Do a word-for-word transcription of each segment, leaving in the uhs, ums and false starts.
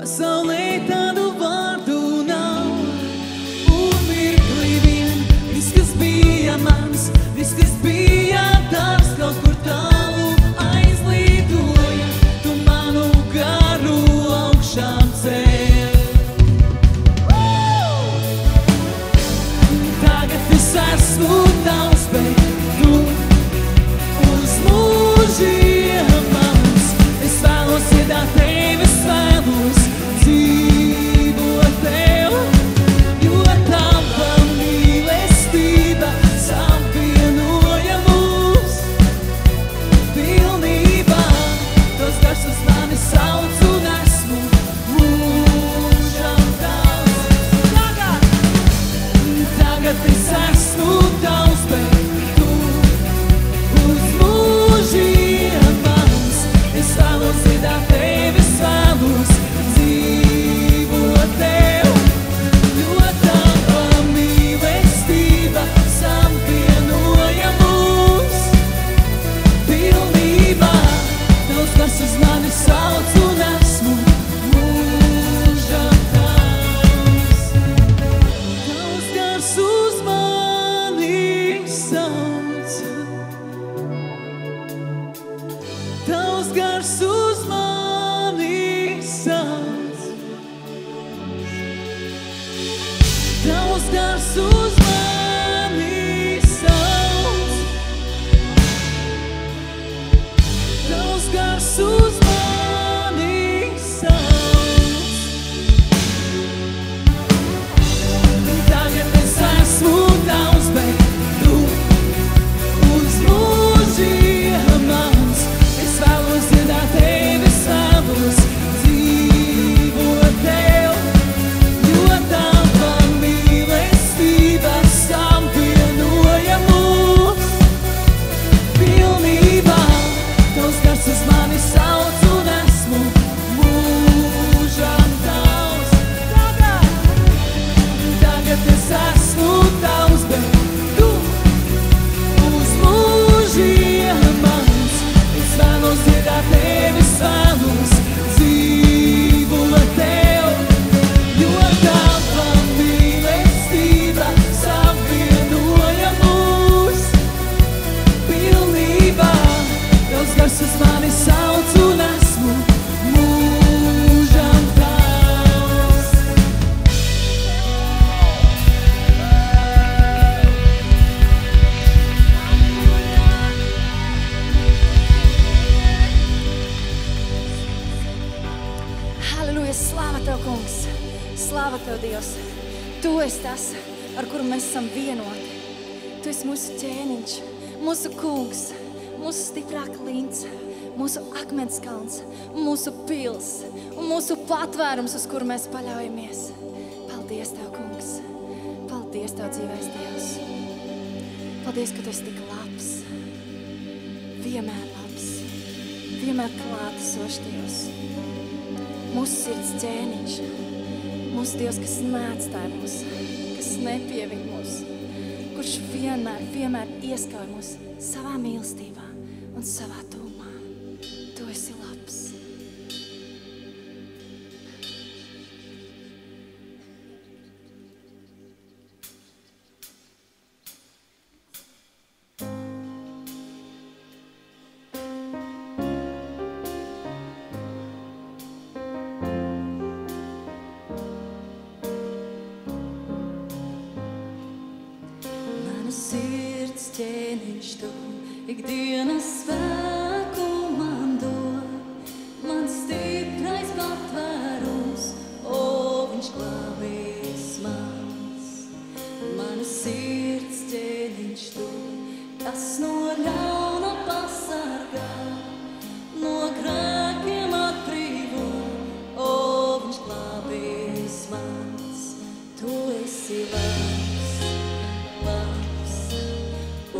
pasaulē tādu vārdu nav. Un mirklī vien, viss, kas bija mans, viss, kas bija darbs, kaut kur tālu aizlidoja, tu manu garu augšām cēl. Tagad es esmu tavs, bet tu uz mūžiem mans. Es vēlos iedāt tevi, es vēlos dzīvot tev, jo tava mīlestība savienoja mūs pilnībā. Tos gars uz mani sauc un esmu mūžam tavs. Tagad, tagad es esmu tavs, bet tu uz mūžiem mans. Es vēlos iedāt tevi, es vēlos dzīvot tev, jo tava mīlestība savienoja mūs pilnībā. Tavs gars uz mani sauc un esmu mūžam tavs. Tavs gars uz mani sauc. Tavs gars uz mani sauc. Tavs gars uz mani sauc. Tavs gars uz mani sauc. Tagad es esmu tavs, bet tu uz mūžiem mans. Es vēlos iedāt tevi, es vēlos dzīvot tev, jo tava mīlestība savienoja mūs pilnībā. Tavs gars uz mani sauc un esmu mūžam tavs. Tagad, tagad es esmu tavs, bet tu uz mūžiem mans. Es vēlos iedāt tevi, es vēlos dzīvot tev, jo tava mīlestība savienoja mūs pilnībā. Tavs gars uz mani sauc un esmu mūžam tavs. Halleluja, slāva Tev, kungs! Slāva Tev, Dievs! Tu esi tas, ar kuru mēs esam vienoti. Tu esi mūsu ķēniņš, mūsu kungs, mūsu stiprā klints, mūsu akmenskalns, mūsu pils un mūsu patvērums, uz kuru mēs paļaujamies. Paldies Tev, kungs! Paldies Tev, dzīvais Dievs! Paldies, ka Tu esi tik labs, vienmēr labs, vienmēr klātesošs Dievs. Mūsu sirds ķēniņš, mūsu Dievs, kas neatstāja mūs, kas nepieviņ mūs, kurš vienmēr, vienmēr ieskauj mūs savā mīlestībā un savā tūmā. Tu esi labs. Mana sirds ķēniņš Tu, ikdienas spēku man dod. Mans stiprais patvērums, o, viņš glābīs mans. Mana sirds ķēniņš Tu, kas no ļauna pasargā, no grēkiem atbrīvo, o, viņš glābīs mans. Tu esi labs, labs, o,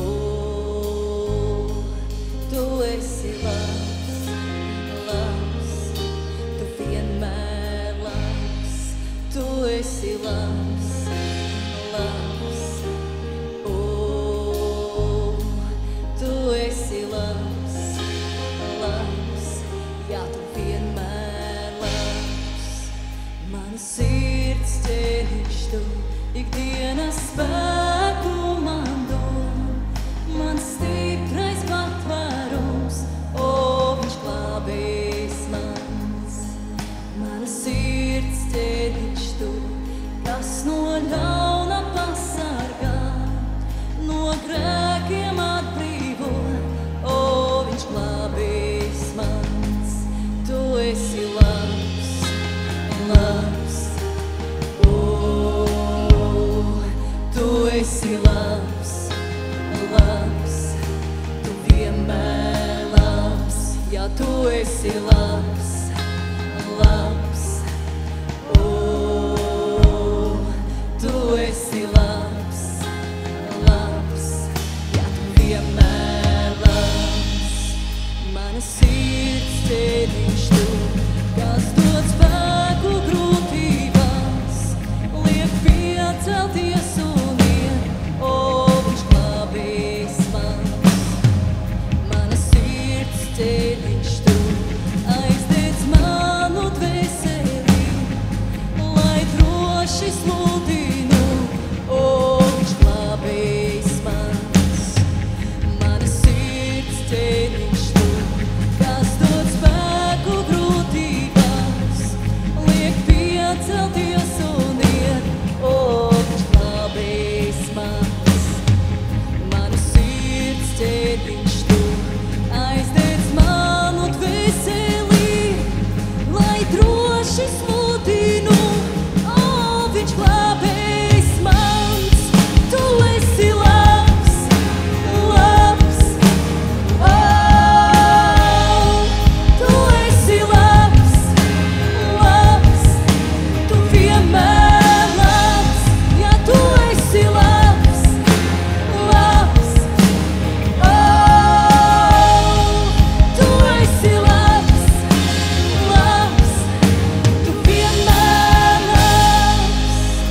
Tu esi labs, labs, Tu vienmēr labs. Tu esi labs, labs, o, Tu esi labs, labs, jā, Tu vienmēr labs. sirds ķēniņš tu, ikdienas spēku man dod, man stiprais patvērums, o, viņš glābējs mans. Mana sirds ķēniņš tu, kas no ļauna pasargā, no grēkiem atbrīvo, o, viņš glābējs mans. Tu esi labs, labs, o, tu esi labs, labs, tu vienmēr labs, ja tu esi labs, labs, o, tu esi labs, labs, ja tu vienmēr labs. Mana sirds ķēniņš tu, kas dod spēku grūtībās, liek piecelties un iet, o, viņš glābējs mans. Mana sirds ķēniņš tu, aizdedz manu dvēseli, lai droši sludinu, o, viņš glābējs mans. Mana sirds ķēniņš tu, kas dod spēku grūtībās, liek piecelties un iet, o, viņš glābējs mans. Mana sirds ķēniņš tu, aizdedz manu dvēseli, lai droši sludinu, o, viņš glābējs mans. Tu esi labs, labs, o, tu esi labs, labs, tu vienmēr labs, ja tu esi labs, labs, o, tu esi labs, labs, tu vienmēr labs.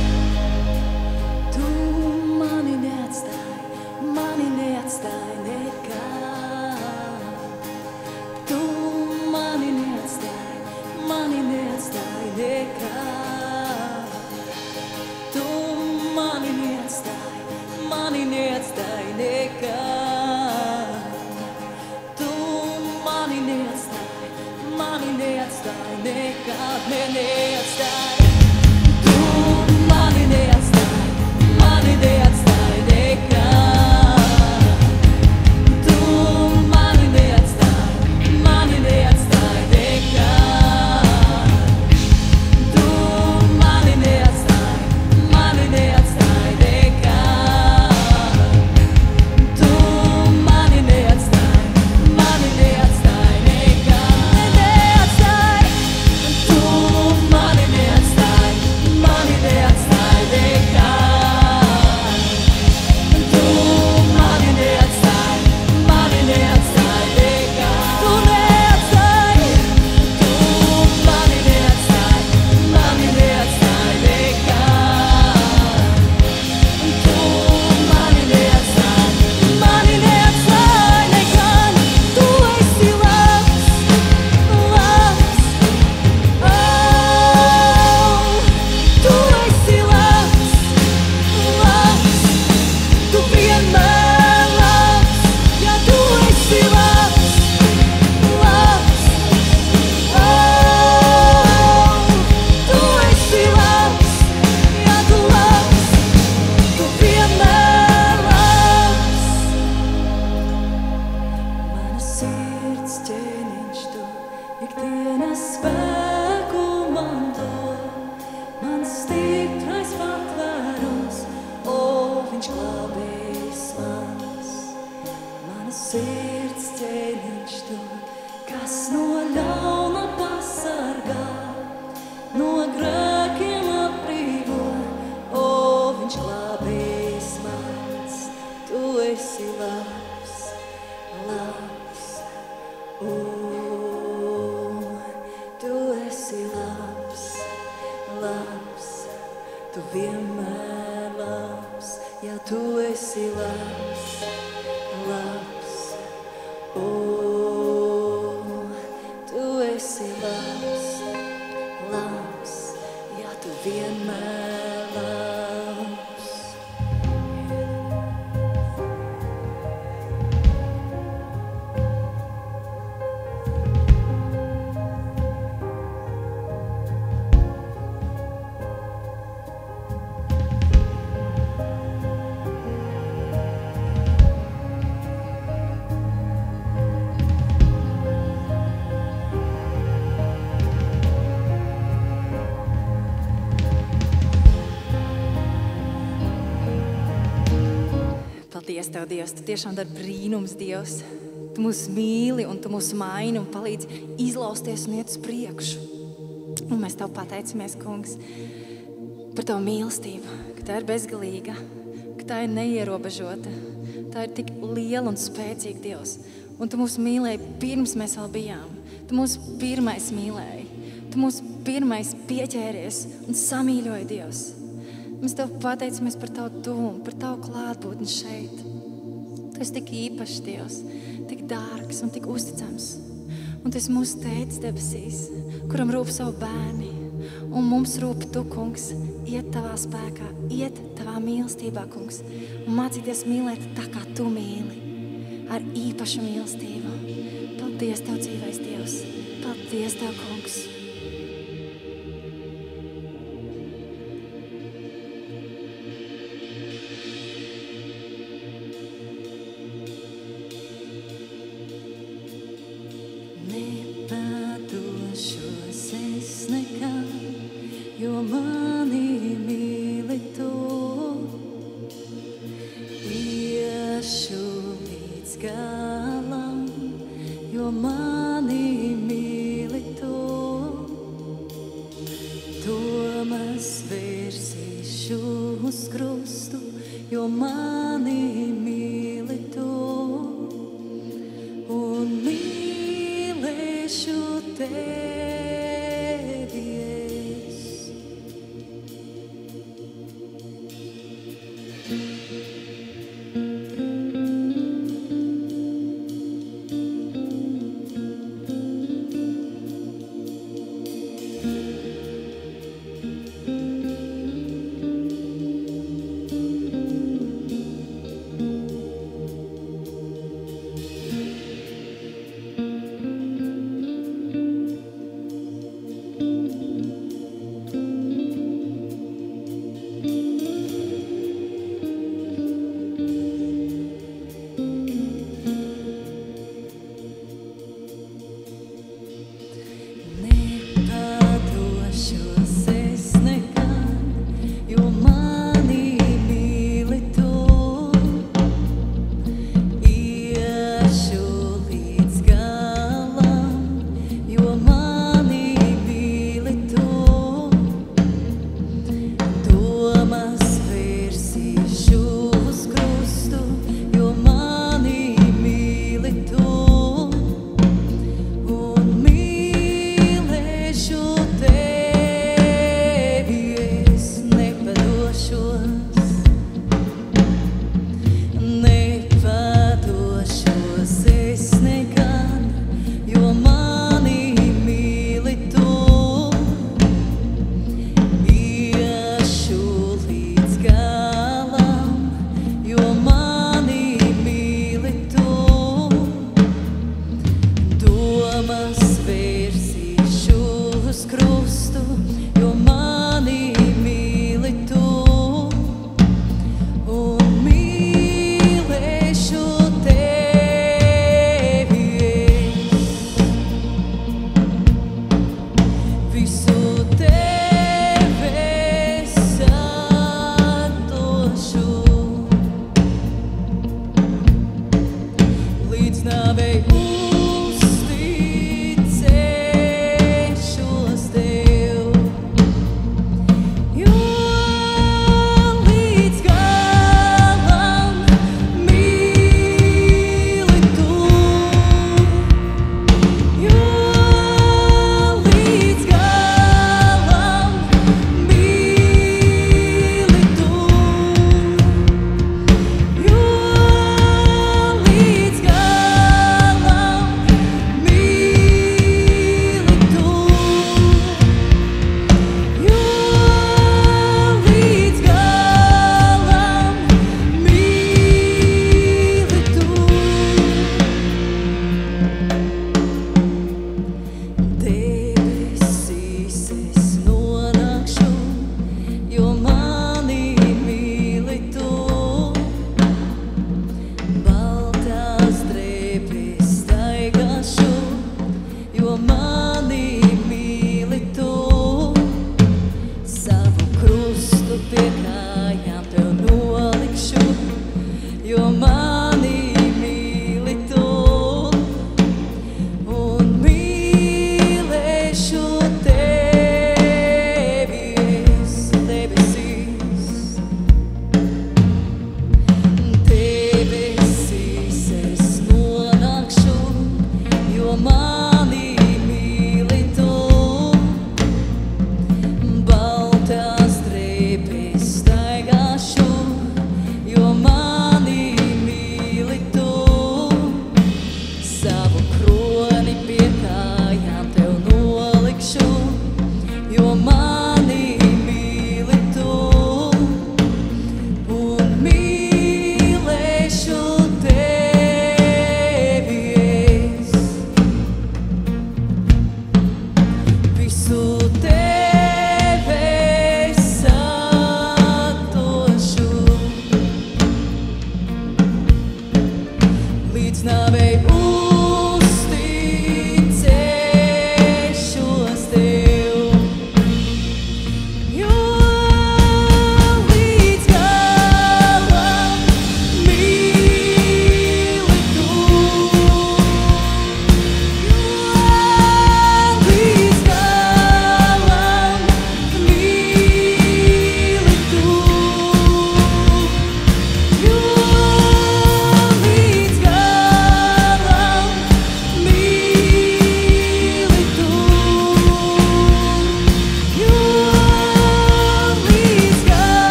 Tu mani neatstāji, mani neatstāji nekad. Tu mani neatstāji, mani neatstāji nekad. Tu mani neatstāji, mani neatstāji nekad. Tu mani neatstāji, mani neatstāji nekad, ne neatstāji. Tu mani neatstāji, mani neatstāji nekad. Tu mani neatstāji, mani neatstāji nekad. Tu mani neatstāji, mani neatstāji nekad. Tu mani neatstāji, mani neatstāji nekad, ne neatstāji. Tu mani neatstāji, mani neatstāji nekad. Tu mani neatstāji, mani neatstāji nekad. Tu neatstāji, tu mani neatstāji, mani neatstāji nekad. Tu mani neatstāji, mani neatstāji nekad. Tu esi labs, labs, o, tu esi labs, labs, tu vienmēr labs, ja tu esi labs, labs, o, tu esi labs, ja tu labs, tu vienmēr labs. Mana sirds ķēniņš tu, ikdienas spēku man dod, man stiprais patvērums, o, viņš glābējs mans. Mana sirds ķēniņš tu, kas no ļauna pasargā, no grēkiem atbrīvo, o, viņš glābējs mans. Tu esi labs, labs, o, tu esi labs, labs, tu vienmēr labs, ja tu esi labs, labs, o, tu esi labs, labs, ja tu vienmēr labs. Paldies Tev, Dievs, Tu tiešām dari brīnums, Dievs. Tu mūs mīli un Tu mūs maini un palīdzi izlausties un iet uz priekšu. Un mēs Tev pateicamies, Kungs, par Tavu mīlestību, ka tā ir bezgalīga, ka tā ir neierobežota, tā ir tik liela un spēcīga, Dievs. Un Tu mūs mīlēji pirms mēs vēl bijām. Tu mūs pirmais mīlēji. Tu mūs pirmais pieķēries un samīļoji, Dievs. Mēs Tev pateicamies par Tavu tuvumu, par Tavu klātbūtni šeit. Tu esi tik īpašs, Dievs, tik dārgs un tik uzticams. Un Tu esi mūsu tētis debesīs, kuram rūp savu bērni. Un mums rūp Tu, Kungs, iet Tavā spēkā, iet Tavā mīlestībā, Kungs. Un mācīties mīlēt tā, kā Tu mīli, ar īpašu mīlestību. Paldies Tev, dzīvais Dievs. Paldies Tev, Kungs.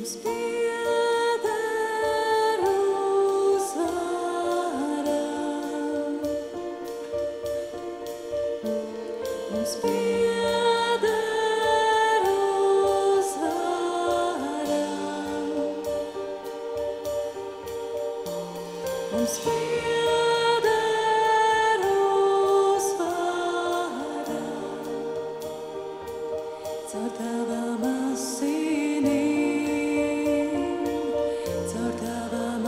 Mums pieder uzvara. Mums pieder uzvara. Mums pieder uzvara. Caur tavam asinīm, caur tavam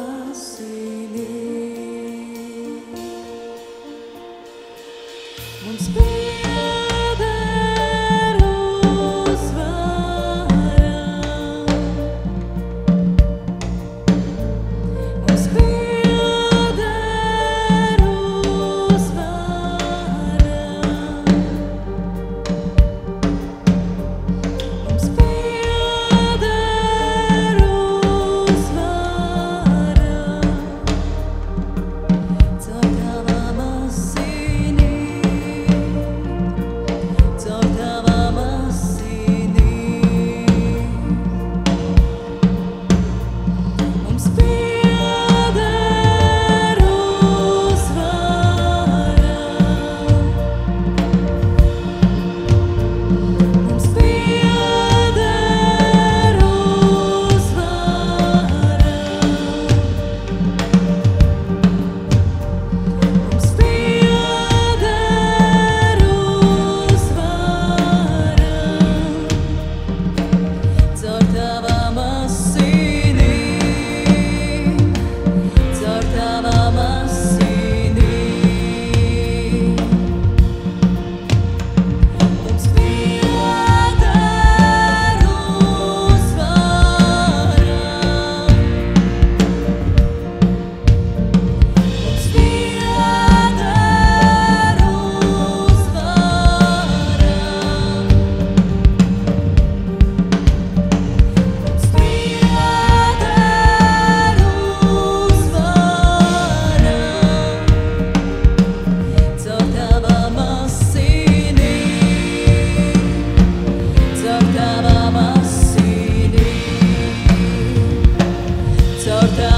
asinīm. Mums pieder uzvara. Mums pieder uzvara. Mums pieder uzvara. Caur tavam asinīm, caur tavam asinīm. Mums pieder uzvara. Mums pieder uzvara. Mums pieder uzvara. Caur tavam asinīm, caur tavam asinīm. Mums pieder uzvara. Mums pieder uzvara. Mums pieder uzvara. Caur tavam asinīm, caur tavam asinīm. Caur tavam